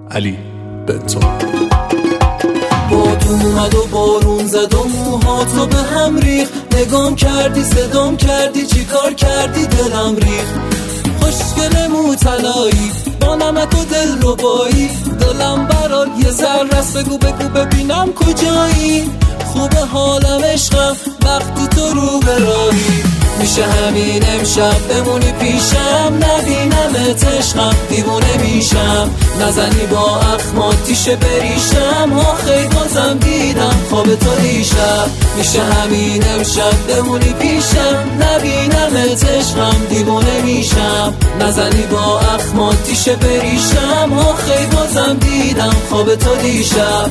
علی بنتو. باد اومد و بارون زد و موهاتو به هم ریخت، نگام کردی صدام کردی چی کار کردی دلم ریخت. خوشگل موطلایی با نمک و دل ربایی، دلم برات یه ذره است، بگو بگو ببینم کجایی. خوبه حالم عشقم وقتی تو رو براهی، میشه همین امشب بمونی پیشم نبینمت عشقم دیوونه میشم. نزنی با اخماتیشه بریشم، آخی بازم دیدم خواب تو دیشب. میشه همین امشب بمونی پیشم نبینمت عشقم دیوونه میشم. نزنی با اخماتیشه بریشم، آخی بازم دیدم خواب تو دیشب.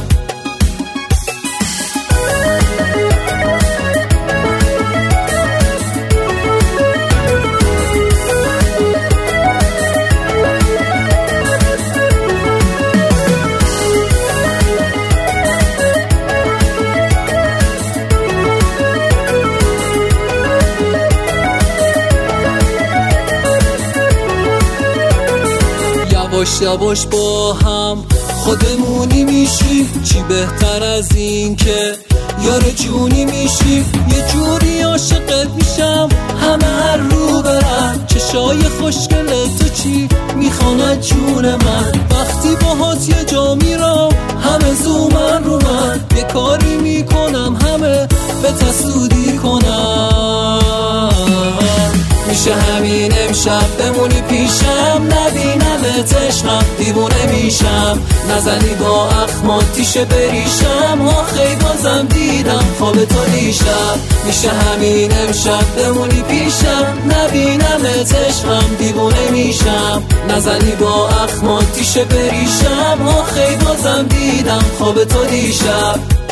یواش یواش با هم خودمونی میشیم، چی بهتر از این که یار جونی میشیم. یه جوری عاشقت میشم همه هر رو برن، چشای خوشگل تو چی میخوان از جون من. وقتی باهات یه جا میرم همه زومن رو من، یه کاری میکنم همه به تسودی کنم. میشه همین امشب بمونی پیشم نبینمت عشقم دیوونه میشم. نزنی با اخماتیشه بریشم، آخی بازم دیدم خواب تو دیشب. میشه همین امشب بمونی پیشم نبینمت عشقم دیوونه میشم. نزنی با اخماتیشه بریشم، آخی بازم دیدم خواب تو دیشب.